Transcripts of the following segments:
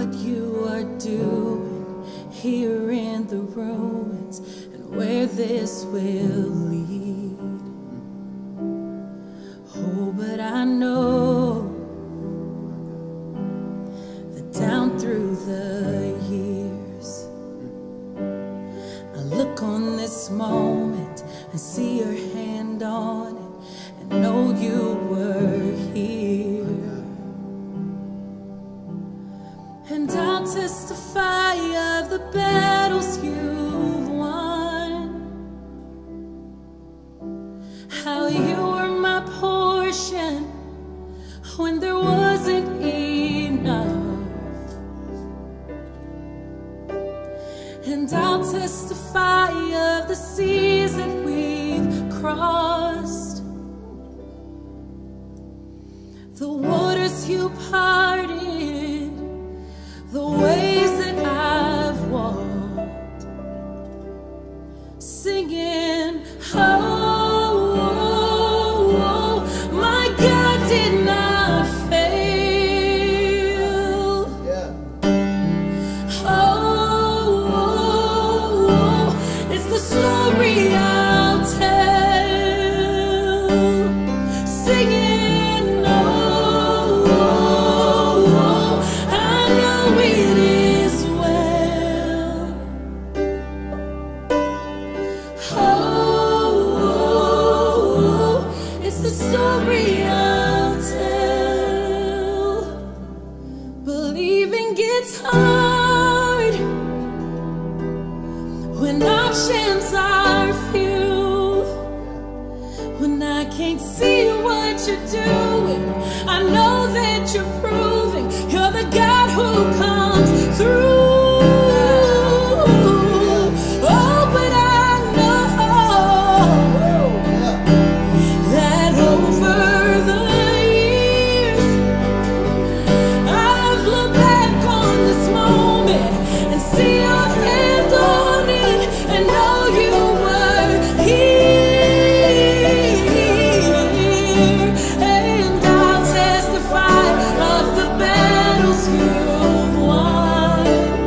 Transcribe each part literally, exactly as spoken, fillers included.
what you are doing here in the ruins and where this will lead. Oh, but I know that down through the years, I look on this moment and see your hand on it and know you were here. And I'll testify of the battles you've won, how you were my portion when there wasn't enough. And I'll testify of the seas that we've crossed, the waters you parted, the ways that I've walked, singing, oh, oh, oh, my God did not fail. Yeah. Oh, oh, oh, it's the story I'll tell, singing, oh, oh, oh, I know it is well. Oh, oh, oh, it's the story I'll tell. Believing gets hard when options are few, when I can't see what you're doing. I know that you're proving you're the God who comes through. Oh, but I know that over the years I've looked back on this moment and see your hand on it and know you were here. And I'll testify of the battles you've won.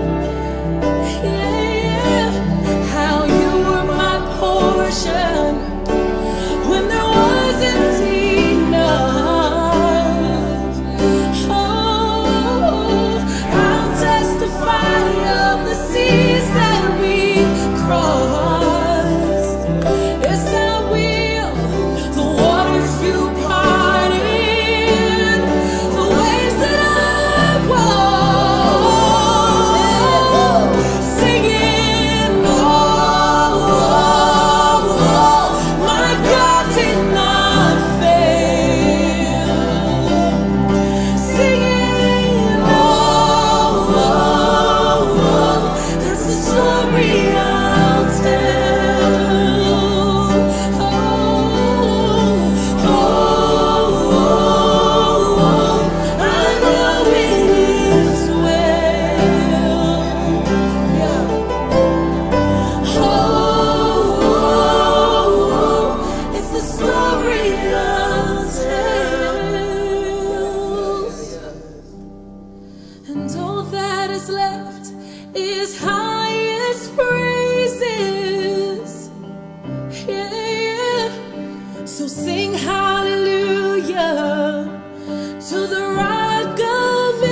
Yeah, yeah. How you were my portion when there wasn't enough. Oh, I'll testify of the seas that we've crossed. Yes, I will. The waters you parted, the ways that I've walked, singing, oh, oh, oh, my God did not fail. Singing, oh, oh, oh, that's the story I'll tell. Oh, oh, oh, oh, I know it is well. Yeah. Oh, oh, oh, it's the story I'll tell. And all that is left is highest praises. Yeah, yeah. So sing hallelujah to the Rock of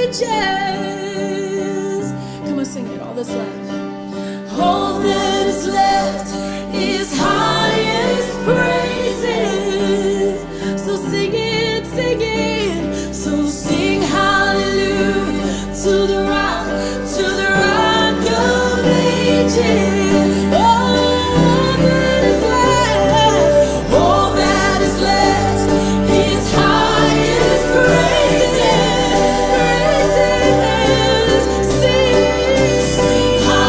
Ages. Come on, sing it. All that's left. All that is left is highest praises. So sing it, sing it. So sing hallelujah to the Rock, to the Rock of Ages. All that is left, all that is left is highest praises, praises. Sing hallelujah.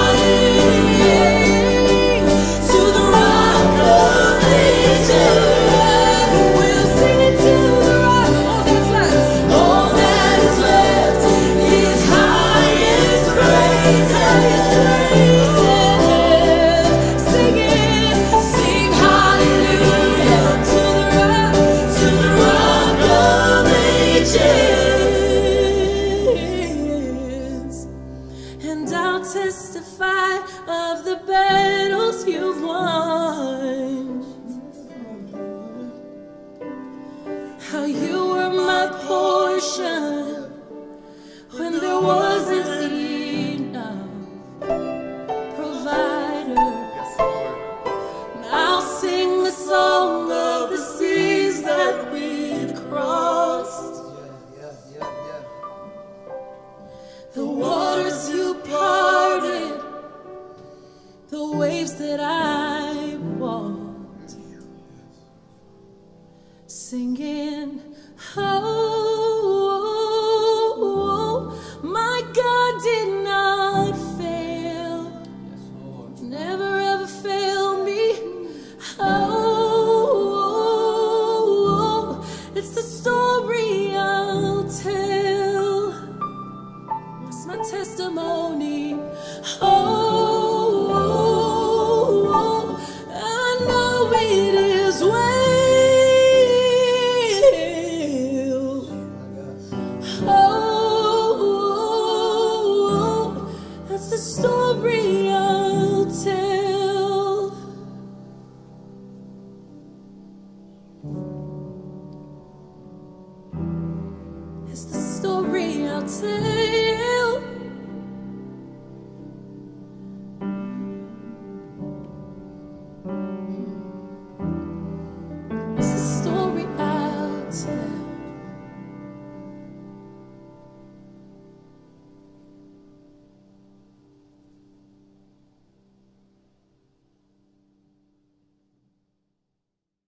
that I walked, singing, oh, my God did not fail, never ever failed me. Oh, it's the story I'll tell, it's my testimony. Oh, I know it is well. Oh, that's the story I'll tell. It's the story I'll tell.